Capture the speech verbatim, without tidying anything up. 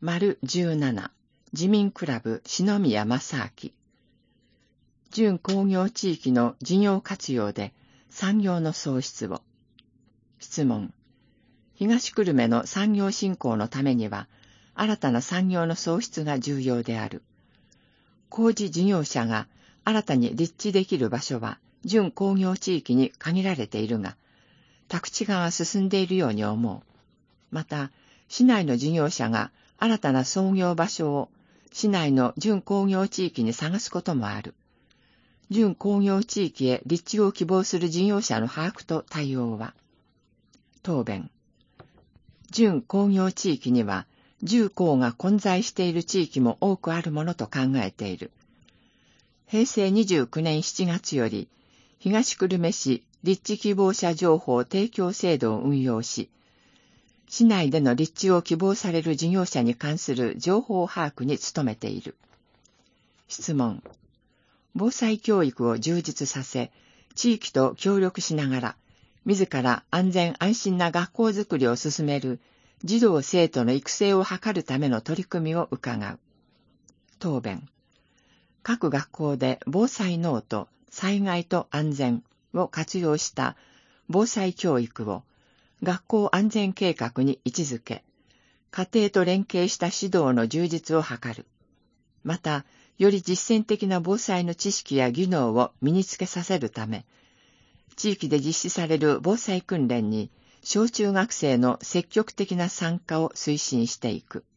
丸じゅうなな、自民クラブ篠宮正明。準工業地域の事業活用で産業の創出を。質問。東久留米の産業振興のためには、新たな産業の創出が重要である。工事事業者が新たに立地できる場所は、準工業地域に限られているが、宅地化が進んでいるように思う。また、市内の事業者が新たな創業場所を市内の準工業地域に探すこともある。準工業地域へ立地を希望する事業者の把握と対応は。答弁。準工業地域には、重工が混在している地域も多くあるものと考えている。へいせいにじゅうきゅうねんしちがつより、東久留米市立地希望者情報提供制度を運用し、市内での立地を希望される事業者に関する情報把握に努めている。質問。防災教育を充実させ、地域と協力しながら、自ら安全安心な学校づくりを進める児童生徒の育成を図るための取り組みを伺う。答弁。各学校で防災ノート、災害と安全を活用した防災教育を学校安全計画に位置づけ、家庭と連携した指導の充実を図る。また、より実践的な防災の知識や技能を身につけさせるため、地域で実施される防災訓練に小中学生の積極的な参加を推進していく。